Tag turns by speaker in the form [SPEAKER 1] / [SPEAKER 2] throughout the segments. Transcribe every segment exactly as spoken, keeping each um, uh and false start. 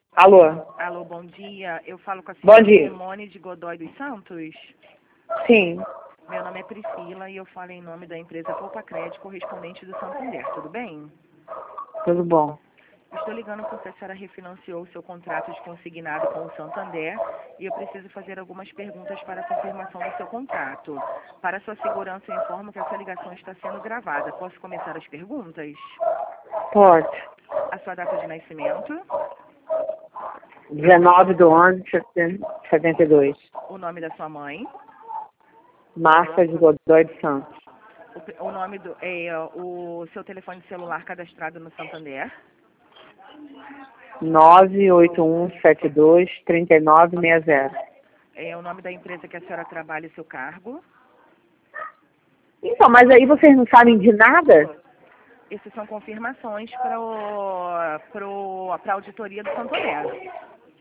[SPEAKER 1] Alô?
[SPEAKER 2] Alô, bom dia. Eu falo com a
[SPEAKER 1] Bom
[SPEAKER 2] senhora
[SPEAKER 1] dia.
[SPEAKER 2] Simone de Godoy dos Santos.
[SPEAKER 1] Sim,
[SPEAKER 2] Meu nome é Priscila e eu falo em nome da empresa Poupa Crédito, correspondente do Santander. Tudo bem?
[SPEAKER 1] tudo bom.
[SPEAKER 2] Estou ligando porque a senhora refinanciou o seu contrato de consignado com o Santander e eu preciso fazer algumas perguntas para a confirmação do seu contrato. Para sua segurança, eu informo que essa ligação está sendo gravada. Posso começar as perguntas?
[SPEAKER 1] Pode.
[SPEAKER 2] A sua data de nascimento,
[SPEAKER 1] dezenove de onze de setenta e dois.
[SPEAKER 2] o nome da sua mãe,
[SPEAKER 1] Marca de Godoy de Santos.
[SPEAKER 2] o, o nome do, é, o seu telefone celular cadastrado no Santander,
[SPEAKER 1] nove oito um sete dois três nove seis zero.
[SPEAKER 2] é, o nome da empresa que a senhora trabalha e seu cargo.
[SPEAKER 1] Então, mas aí vocês não sabem de nada?
[SPEAKER 2] Essas são confirmações para a auditoria do Santander.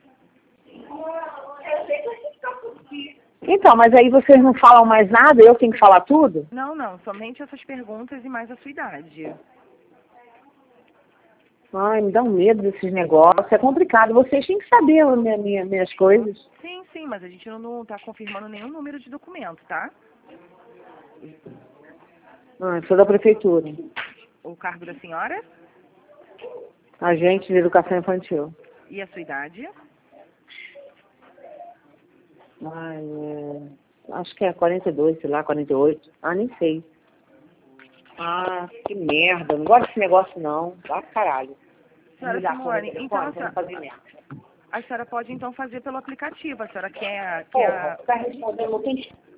[SPEAKER 1] Então, mas aí vocês não falam mais nada? Eu tenho que falar tudo?
[SPEAKER 2] Não, não, somente essas perguntas e mais a sua idade.
[SPEAKER 1] Ai, me dá um medo desses negócios. É complicado. Vocês têm que saber as minha, minha, minhas coisas.
[SPEAKER 2] Sim, sim, mas a gente não está confirmando nenhum número de documento, tá?
[SPEAKER 1] Ah, sou da prefeitura.
[SPEAKER 2] O cargo da senhora
[SPEAKER 1] Agente de educação infantil.
[SPEAKER 2] e a sua idade.
[SPEAKER 1] Ai, é... acho que é quarenta e dois, sei lá, quarenta e oito. Ah, nem sei. Ah, que merda. Não gosto desse negócio, não. Vai pro caralho.
[SPEAKER 2] Senhora
[SPEAKER 1] Me dá
[SPEAKER 2] Simone,
[SPEAKER 1] telefone,
[SPEAKER 2] então a
[SPEAKER 1] pra não
[SPEAKER 2] senhora,
[SPEAKER 1] fazer merda.
[SPEAKER 2] a senhora pode então fazer pelo aplicativo. A senhora quer,
[SPEAKER 1] Porra,
[SPEAKER 2] quer
[SPEAKER 1] tá respondendo, não tem